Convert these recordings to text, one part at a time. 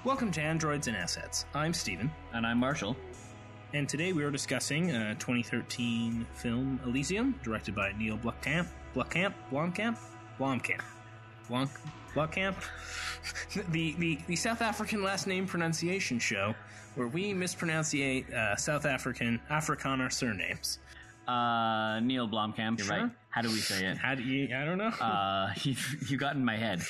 Welcome to Androids and Assets. I'm Steven. And I'm Marshall. And today we are discussing 2013 film Elysium, directed by Neil Blomkamp. The South African last name pronunciation show where we mispronunciate South Afrikaner surnames. Neil Blomkamp, you're right. How do we say it? I don't know. You got in my head.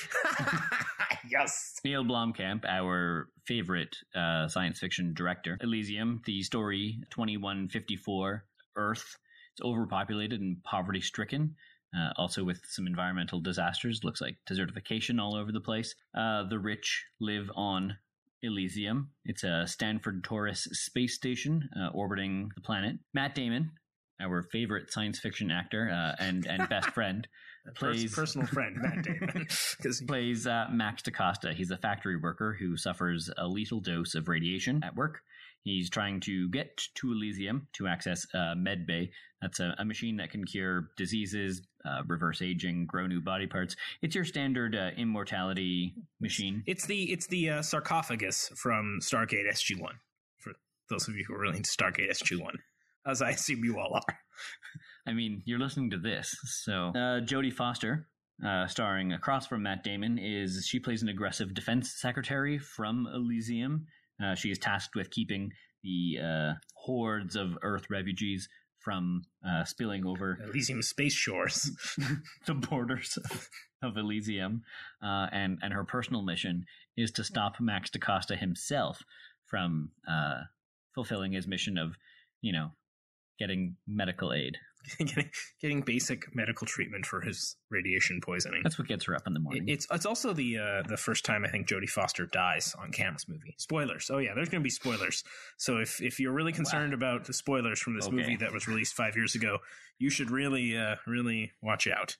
Yes. Neil Blomkamp, our favorite science fiction director. Elysium, the story 2154 Earth. It's overpopulated and poverty-stricken. Also with some environmental disasters. Looks like desertification all over the place. The rich live on Elysium. It's a Stanford Taurus space station orbiting the planet. Matt Damon, our favorite science fiction actor and best friend, plays personal friend Matt Damon. plays Max DaCosta. He's a factory worker who suffers a lethal dose of radiation at work. He's trying to get to Elysium to access MedBay. That's a machine that can cure diseases, reverse aging, grow new body parts. It's your standard immortality machine. It's the sarcophagus from Stargate SG-1, for those of you who are really into Stargate SG-1, as I assume you all are. I mean, you're listening to this. So Jodie Foster, starring across from Matt Damon, she plays an aggressive defense secretary from Elysium. She is tasked with keeping the hordes of Earth refugees from spilling over Elysium space shores, the borders of Elysium. And her personal mission is to stop Max DaCosta himself from fulfilling his mission of, getting medical aid. getting basic medical treatment for his radiation poisoning. That's what gets her up in the morning. It's also the first time I think Jodie Foster dies on camera in this movie. Spoilers. Oh yeah, there's going to be spoilers. So if you're really concerned about the spoilers from this movie that was released 5 years ago, you should really watch out.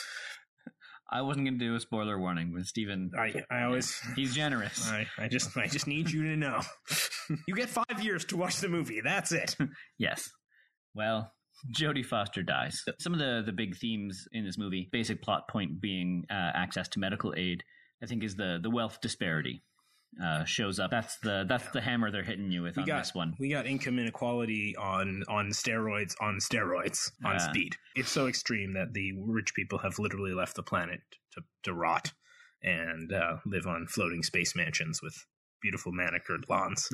I wasn't going to do a spoiler warning, but Steven, I always he's generous. I just need you to know. You get 5 years to watch the movie. That's it. Yes. Well, Jodie Foster dies. Some of the big themes in this movie, basic plot point being access to medical aid, I think is the wealth disparity shows up. That's the hammer they're hitting you with this one. We got income inequality on steroids on speed. It's so extreme that the rich people have literally left the planet to rot and live on floating space mansions with beautiful manicured lawns.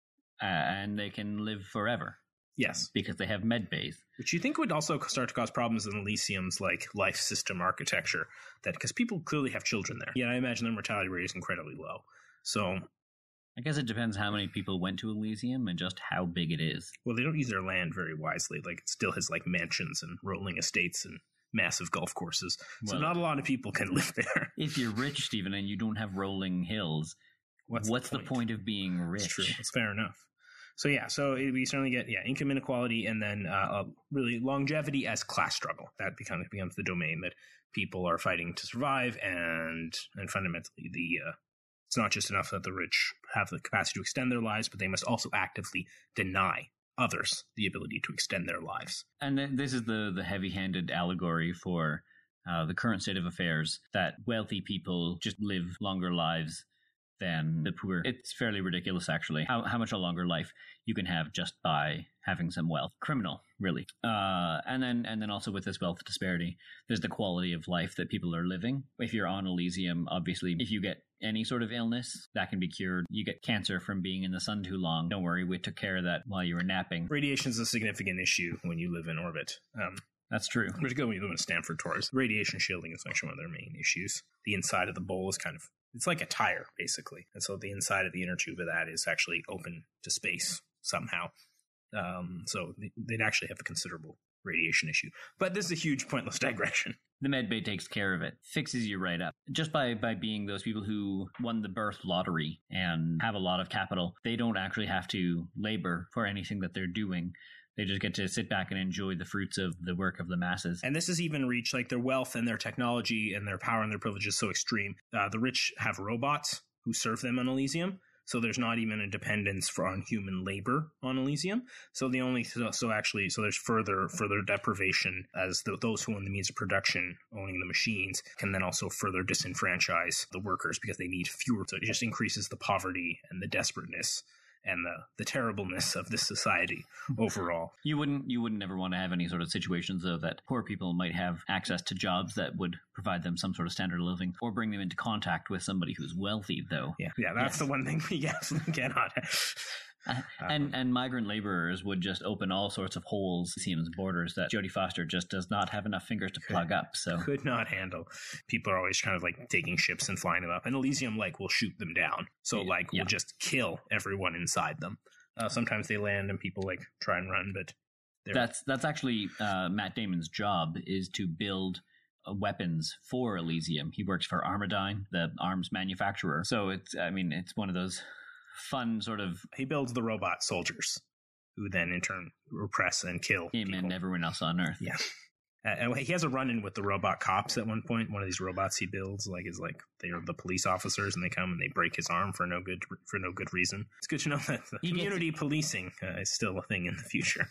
And they can live forever. Yes. Because they have med bays. Which you think would also start to cause problems in Elysium's life system architecture, because people clearly have children there. Yeah, I imagine their mortality rate is incredibly low. So I guess it depends how many people went to Elysium and just how big it is. Well, they don't use their land very wisely. It still has mansions and rolling estates and massive golf courses. So not a lot of people can live there. If you're rich, Stephen, and you don't have rolling hills, what's the point of being rich? That's true. That's fair enough. So we certainly get income inequality, and then really longevity as class struggle. That becomes the domain that people are fighting to survive, and fundamentally it's not just enough that the rich have the capacity to extend their lives, but they must also actively deny others the ability to extend their lives. And this is the heavy-handed allegory for the current state of affairs, that wealthy people just live longer lives than the poor. It's fairly ridiculous, actually, how much a longer life you can have just by having some wealth. Criminal, really. And then also with this wealth disparity, there's the quality of life that people are living. If you're on Elysium, obviously, if you get any sort of illness, that can be cured. You get cancer from being in the sun too long. Don't worry, we took care of that while you were napping. Radiation is a significant issue when you live in orbit. That's true. Particularly when you live in Stanford Taurus. Radiation shielding is actually one of their main issues. The inside of the bowl is it's like a tire, basically. And so the inside of the inner tube of that is actually open to space somehow. So they'd actually have a considerable radiation issue. But this is a huge pointless digression. The medbay takes care of it, fixes you right up. Just by being those people who won the birth lottery and have a lot of capital, they don't actually have to labor for anything that they're doing. They just get to sit back and enjoy the fruits of the work of the masses. And this has even reached their wealth and their technology and their power and their privilege is so extreme. The rich have robots who serve them on Elysium. So there's not even a dependence on human labor on Elysium. So there's further deprivation as those who own the means of production, owning the machines, can then also further disenfranchise the workers because they need fewer. So it just increases the poverty and the desperateness and the terribleness of this society overall. You wouldn't ever want to have any sort of situations, though, that poor people might have access to jobs that would provide them some sort of standard of living, or bring them into contact with somebody who's wealthy, though. Yeah, that's the one thing we absolutely cannot have. And migrant laborers would just open all sorts of holes in Elysium's borders that Jodie Foster just does not have enough fingers to plug up. So could not handle. People are always kind of like taking ships and flying them up, and Elysium will shoot them down. So will just kill everyone inside them. Sometimes they land and people try and run, but that's actually Matt Damon's job, is to build weapons for Elysium. He works for Armadyne, the arms manufacturer. So it's one of those fun sort of... He builds the robot soldiers, who then in turn repress and kill him people. And everyone else on Earth. Yeah. And he has a run-in with the robot cops at one point. One of these robots he builds they are the police officers, and they come and they break his arm for no good reason. It's good to know that community policing is still a thing in the future.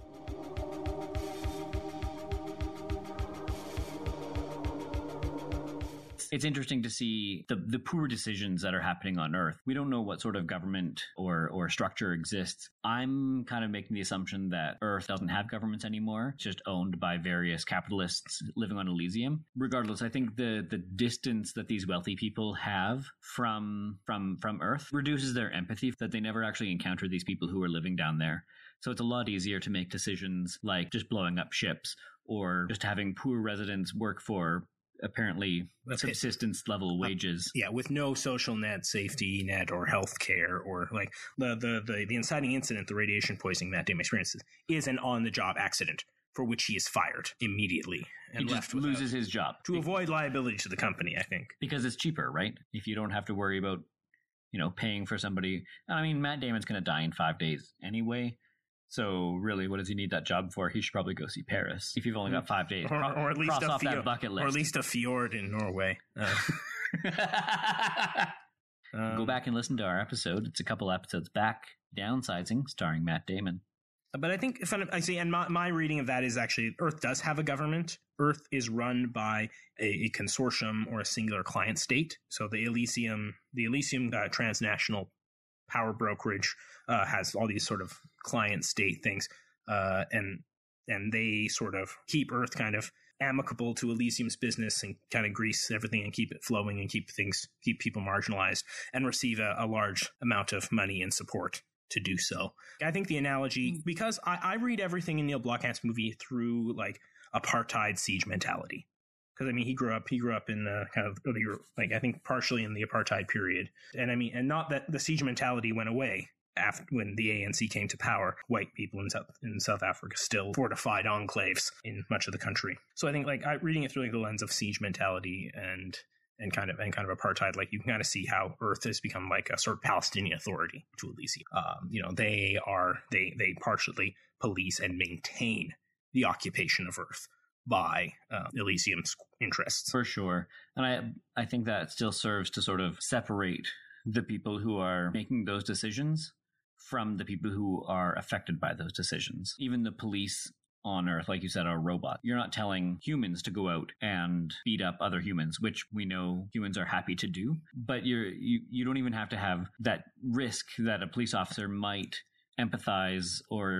It's interesting to see the poor decisions that are happening on Earth. We don't know what sort of government or structure exists. I'm kind of making the assumption that Earth doesn't have governments anymore. It's just owned by various capitalists living on Elysium. Regardless, I think the distance that these wealthy people have from Earth reduces their empathy, that they never actually encounter these people who are living down there. So it's a lot easier to make decisions like just blowing up ships, or just having poor residents work for apparently subsistence level wages. With no social net, safety net, or health care, or the inciting incident, the radiation poisoning Matt Damon experiences, is an on-the-job accident for which he is fired immediately and he just loses his job to avoid liability to the company, I think, because it's cheaper, right? If you don't have to worry about paying for somebody. I mean, Matt Damon's going to die in 5 days anyway. So really, what does he need that job for? He should probably go see Paris. If you've only got 5 days, or at least cross off that bucket list, or at least a fjord in Norway. Go back and listen to our episode. It's a couple episodes back. Downsizing, starring Matt Damon. But I think I see, and my reading of that is actually Earth does have a government. Earth is run by a consortium or a singular client state. So the Elysium transnational power brokerage has all these sort of client state things, and they sort of keep Earth kind of amicable to Elysium's business and kind of grease everything and keep it flowing and keep people marginalized, and receive a large amount of money and support to do so. I think the analogy, because I read everything in Neil Blomkamp's movie through apartheid siege mentality. Because he grew up in kind of I think partially in the apartheid period, and not that the siege mentality went away after when the ANC came to power. White people in South Africa still fortified enclaves in much of the country. So I think reading it through the lens of siege mentality and kind of apartheid, you can kind of see how Earth has become a sort of Palestinian authority to Elysium. They partially police and maintain the occupation of Earth by Elysium's interests. For sure. And I think that still serves to sort of separate the people who are making those decisions from the people who are affected by those decisions. Even the police on Earth, like you said, are robots. You're not telling humans to go out and beat up other humans, which we know humans are happy to do. But you don't even have to have that risk that a police officer might empathize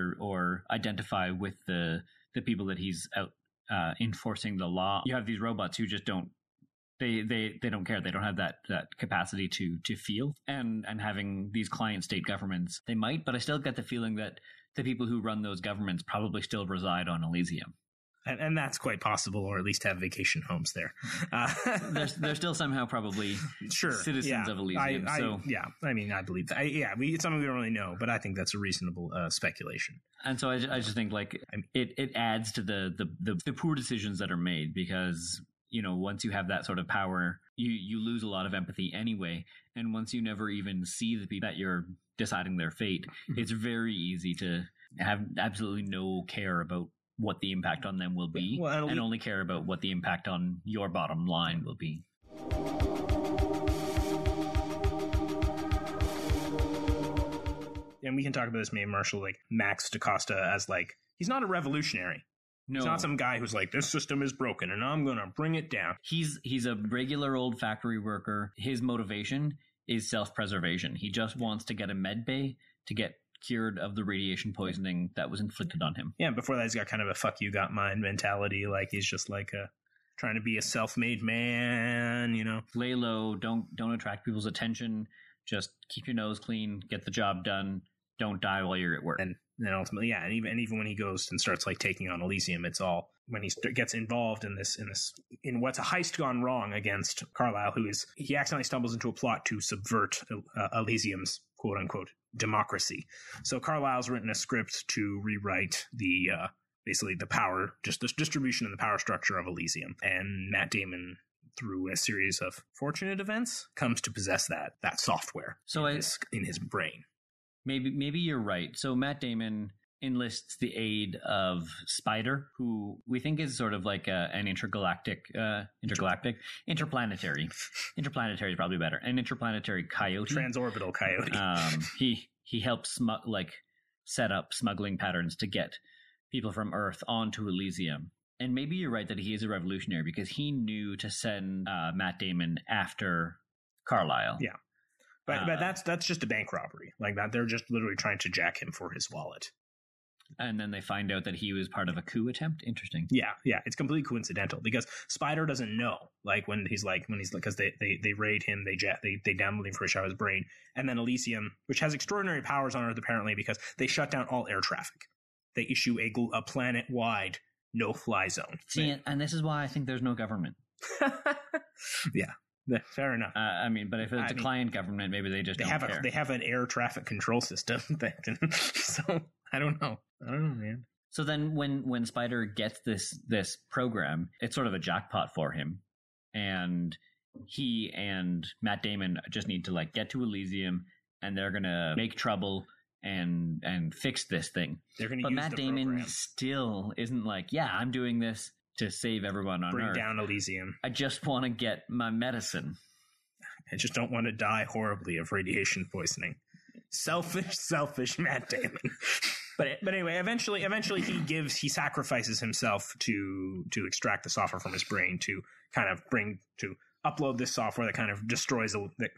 or identify with the people that he's out enforcing the law. You have these robots who just don't they don't care. They don't have that capacity to feel. And having these client state governments, they might, but I still get the feeling that the people who run those governments probably still reside on Elysium. And that's quite possible, or at least have vacation homes there. They're still somehow probably citizens of Elysium. I believe that. It's something we don't really know, but I think that's a reasonable speculation. And so I just think it adds to the poor decisions that are made, because once you have that sort of power, you lose a lot of empathy anyway. And once you never even see the people that you're deciding their fate, it's very easy to have absolutely no care about what the impact on them will be, and only care about what the impact on your bottom line will be. and we can talk about this, maybe Marshall, like Max DaCosta as like, he's not a revolutionary. No. He's not some guy who's like, this system is broken and I'm going to bring it down. He's a regular old factory worker. His motivation is self-preservation. He just wants to get a med bay to get cured of the radiation poisoning that was inflicted on him. Yeah, before that, he's got kind of a fuck you got mine mentality. Like, he's just like trying to be a self-made man, you know? Lay low, don't attract people's attention. Just keep your nose clean, get the job done. Don't die while you're at work. And then ultimately, yeah, and even when he goes and starts like taking on Elysium, it's all when he gets involved in what's a heist gone wrong against Carlisle, he accidentally stumbles into a plot to subvert Elysium's quote unquote democracy. So Carlisle's written a script to rewrite the basically the power, just the distribution and the power structure of Elysium, and Matt Damon, through a series of fortunate events, comes to possess that software in his brain. Maybe you're right. So Matt Damon enlists the aid of Spider, who we think is sort of like an interplanetary is probably better. An interplanetary coyote. Transorbital coyote. He helps set up smuggling patterns to get people from Earth onto Elysium. And maybe you're right that he is a revolutionary because he knew to send Matt Damon after Carlisle. Yeah. But that's just a bank robbery. Like that, they're just literally trying to jack him for his wallet. And then they find out that he was part of a coup attempt. Interesting. Yeah, it's completely coincidental because Spider doesn't know. Like when he's because they raid him, they download information out of his brain, and then Elysium, which has extraordinary powers on Earth apparently, because they shut down all air traffic. They issue a planet-wide no-fly zone. See, and this is why I think there's no government. Yeah. Fair enough. I mean, but if it's a client government, maybe they just don't care. They have an air traffic control system. So I don't know, man. So then when Spider gets this program, it's sort of a jackpot for him. And he and Matt Damon just need to like get to Elysium, and they're going to make trouble and fix this thing. But Matt Damon still isn't like, yeah, I'm doing this to save everyone on Earth. Bring down Elysium. I just want to get my medicine. I just don't want to die horribly of radiation poisoning. Selfish Matt Damon. But anyway, eventually he sacrifices himself to extract the software from his brain to kind of upload this software that kind of destroys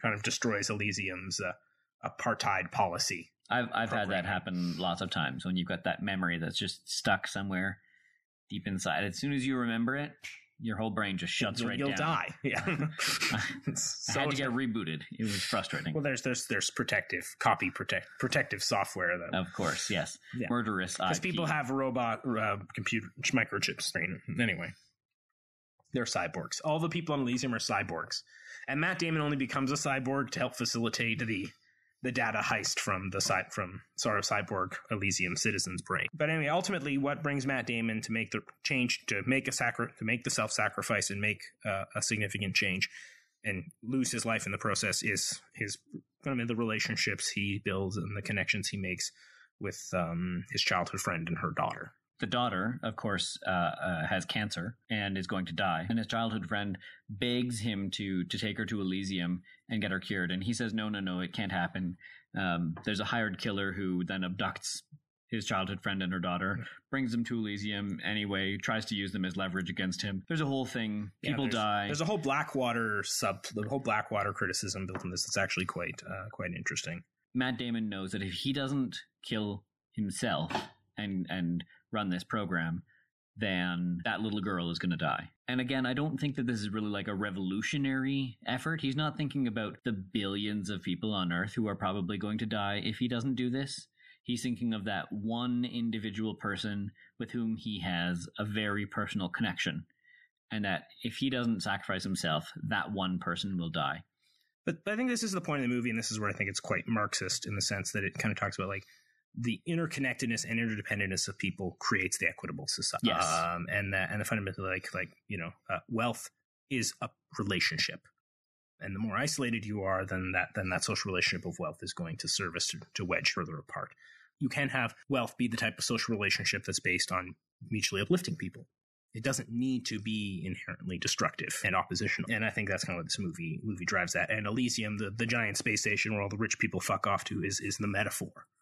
Elysium's apartheid policy. I've had that happen lots of times when you've got that memory that's just stuck somewhere deep inside. As soon as you remember it, your whole brain just shuts right down. You'll die. Yeah. I had to get rebooted. It was frustrating. Well, there's protective software that, of course, yes, yeah. Murderous because people have robot computer microchips. Anyway, they're cyborgs. All the people on Elysium are cyborgs, and Matt Damon only becomes a cyborg to help facilitate the data heist from Cyborg Elysium citizen's brain. But anyway, ultimately, what brings Matt Damon to make the change, to make the self-sacrifice and make a significant change and lose his life in the process is the relationships he builds and the connections he makes with his childhood friend and her daughter. The daughter, of course, has cancer and is going to die. And his childhood friend begs him to take her to Elysium and get her cured. And he says, no, it can't happen. There's a hired killer who then abducts his childhood friend and her daughter, brings them to Elysium anyway, tries to use them as leverage against him. There's a whole thing. People die. There's a whole Blackwater criticism built in this. It's actually quite interesting. Matt Damon knows that if he doesn't kill himself and run this program, then that little girl is going to die. And again, I don't think that this is really like a revolutionary effort. He's not thinking about the billions of people on Earth who are probably going to die if he doesn't do this. He's thinking of that one individual person with whom he has a very personal connection. And that if he doesn't sacrifice himself, that one person will die. But I think this is the point of the movie, and this is where I think it's quite Marxist in the sense that it kind of talks about like the interconnectedness and interdependence of people creates the equitable society. Yes. And the fundamentally wealth is a relationship. And the more isolated you are, then that social relationship of wealth is going to serve us to wedge further apart. You can have wealth be the type of social relationship that's based on mutually uplifting people. It doesn't need to be inherently destructive and oppositional. And I think that's kind of what this movie drives at. And Elysium, the giant space station where all the rich people fuck off to, is the metaphor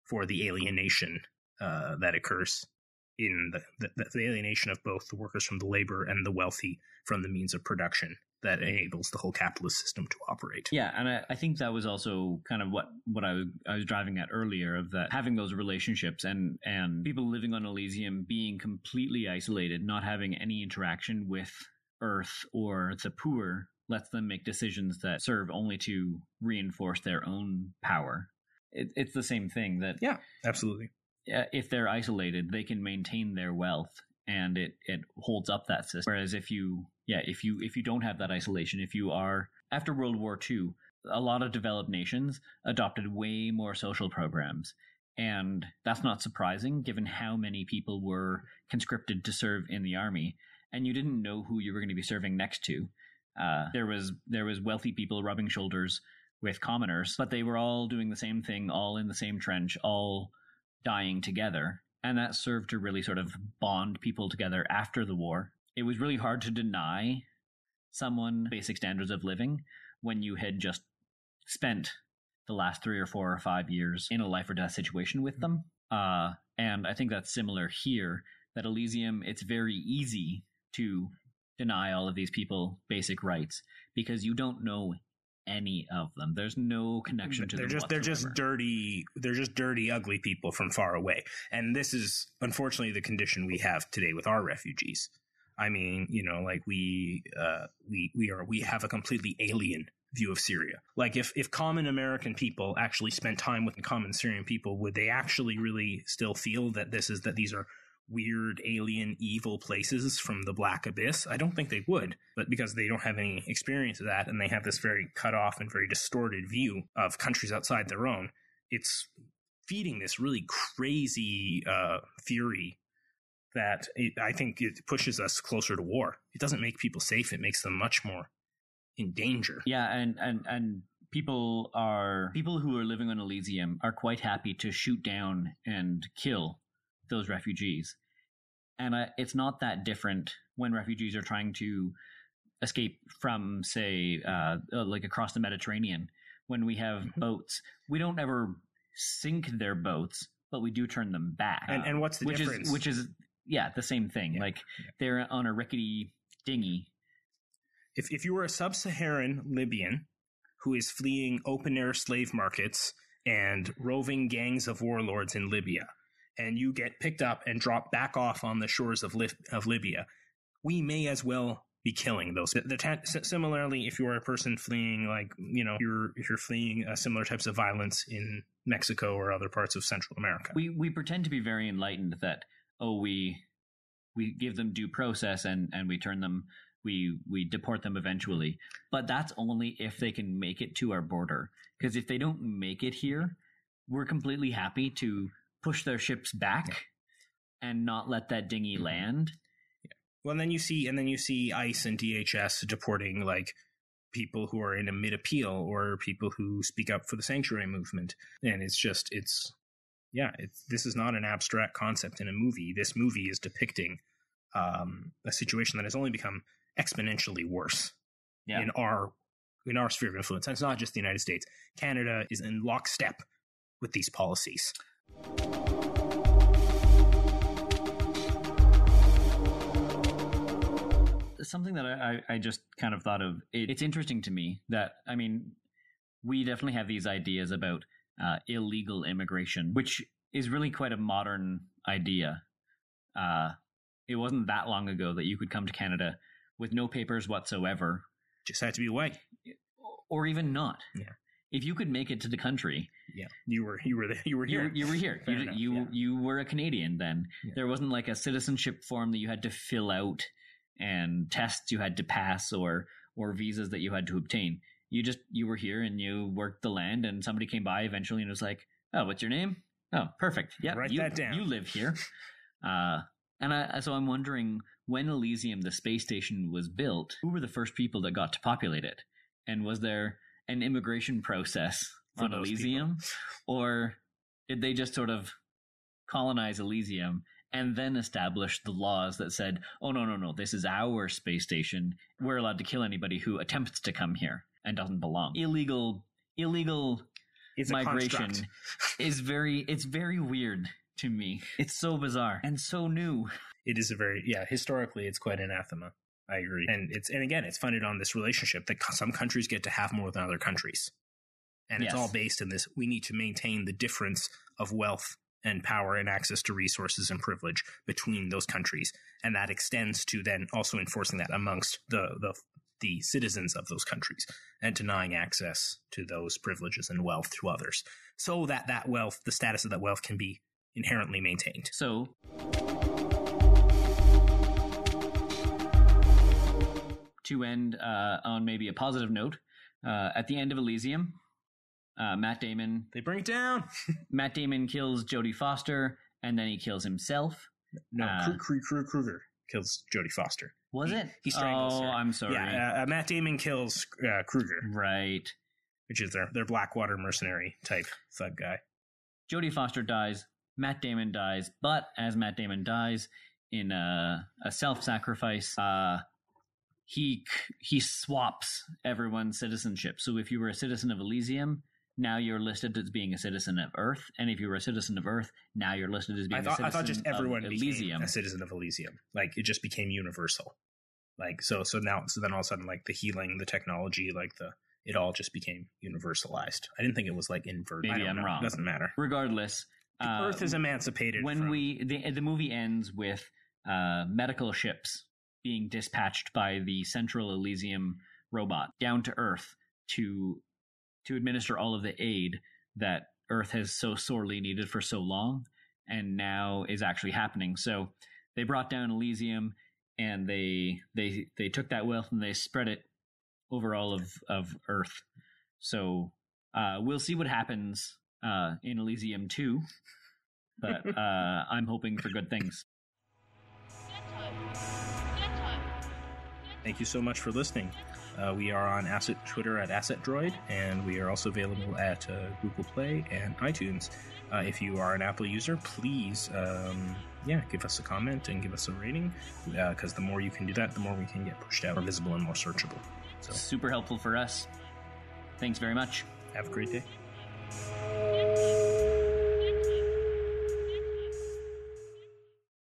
for the alienation that occurs in the alienation of both the workers from the labor and the wealthy from the means of production that enables the whole capitalist system to operate. Yeah, and I think that was also kind of what I was driving at earlier, of that having those relationships and people living on Elysium being completely isolated, not having any interaction with Earth or the poor, lets them make decisions that serve only to reinforce their own power. It's the same thing that... Yeah, absolutely. If they're isolated, they can maintain their wealth, and it holds up that system. Whereas if you don't have that isolation, if you are... After World War II, a lot of developed nations adopted way more social programs. And that's not surprising, given how many people were conscripted to serve in the army. And you didn't know who you were going to be serving next to. There was wealthy people rubbing shoulders with commoners, but they were all doing the same thing, all in the same trench, all dying together. And that served to really sort of bond people together after the war. It was really hard to deny someone basic standards of living when you had just spent the last 3 or 4 or 5 years in a life or death situation with them. And I think that's similar here, that Elysium, it's very easy to deny all of these people basic rights because you don't know any of them. There's no connection to them. They're just dirty, ugly people from far away. And this is unfortunately the condition we have today with our refugees. I mean, like we have a completely alien view of Syria. Like if common American people actually spent time with the common Syrian people, would they actually really still feel that these are weird, alien, evil places from the Black Abyss? I don't think they would, but because they don't have any experience of that, and they have this very cut off and very distorted view of countries outside their own, it's feeding this really crazy fury that I think it pushes us closer to war. It doesn't make people safe. It makes them much more in danger. Yeah, and people who are living on Elysium are quite happy to shoot down and kill those refugees. And it's not that different when refugees are trying to escape from, say, like across the Mediterranean. When we have boats, we don't ever sink their boats, but we do turn them back. And what's the difference? Which is the same thing. Yeah. Like they're on a rickety dinghy. If you were a sub-Saharan Libyan who is fleeing open-air slave markets and roving gangs of warlords in Libya, and you get picked up and dropped back off on the shores of Libya, we may as well be killing those. Similarly, if you're a person fleeing, if you're fleeing similar types of violence in Mexico or other parts of Central America. We pretend to be very enlightened that, we give them due process and we turn them, we deport them eventually. But that's only if they can make it to our border. Because if they don't make it here, we're completely happy to push their ships back and not let that dinghy land. Yeah. Well, and then you see ICE and DHS deporting like people who are in a mid-appeal or people who speak up for the sanctuary movement. And this is not an abstract concept in a movie. This movie is depicting a situation that has only become exponentially worse in our sphere of influence. And it's not just the United States. Canada is in lockstep with these policies. Something that I just kind of thought of, it's interesting to me that, I mean, we definitely have these ideas about illegal immigration, which is really quite a modern idea. It wasn't that long ago that you could come to Canada with no papers whatsoever. Just had to be white. Or even not. Yeah. If you could make it to the country, you were here. You were here. You were a Canadian then. Yeah. There wasn't like a citizenship form that you had to fill out and tests you had to pass or visas that you had to obtain. You were here and you worked the land, and somebody came by eventually and was like, "Oh, what's your name? Oh, perfect. Yeah, write that down. You live here." So I'm wondering, when Elysium, the space station, was built, who were the first people that got to populate it? And was there an immigration process on Elysium? Or did they just sort of colonize Elysium and then establish the laws that said, oh, no, this is our space station. We're allowed to kill anybody who attempts to come here and doesn't belong. Illegal migration is very weird to me. It's so bizarre and so new. It is historically, it's quite anathema. I agree. And again, it's funded on this relationship that some countries get to have more than other countries. And it's all based in this, we need to maintain the difference of wealth and power and access to resources and privilege between those countries. And that extends to then also enforcing that amongst the citizens of those countries and denying access to those privileges and wealth to others, so that wealth, the status of that wealth, can be inherently maintained. So to end on maybe a positive note, at the end of Elysium, Matt Damon... They bring it down! Matt Damon kills Jodie Foster, and then he kills himself. No, Kruger kills Jodie Foster. Was it? He strangles her. I'm sorry. Yeah, Matt Damon kills Kruger. Right. Which is their Blackwater mercenary type thug guy. Jodie Foster dies. Matt Damon dies. But as Matt Damon dies in a self-sacrifice, he swaps everyone's citizenship. So if you were a citizen of Elysium, now you're listed as being a citizen of Earth. And if you were a citizen of Earth, now you're listed as being a citizen of Elysium. I thought just everyone became a citizen of Elysium. Like, it just became universal. Like, so then all of a sudden, like, the healing, the technology, like, it all just became universalized. I didn't think it was, like, inverted. Maybe I'm wrong. It doesn't matter. Regardless. Earth is emancipated. When the movie ends with medical ships being dispatched by the Central Elysium robot down to Earth to administer all of the aid that Earth has so sorely needed for so long, and now is actually happening. So they brought down Elysium, and they took that wealth and they spread it over all of Earth. So we'll see what happens in Elysium 2, but I'm hoping for good things. Thank you so much for listening. We are on Twitter at AssetDroid, and we are also available at Google Play and iTunes. If you are an Apple user, please give us a comment and give us a rating, because the more you can do that, the more we can get pushed out, more visible and more searchable. So, super helpful for us. Thanks very much. Have a great day.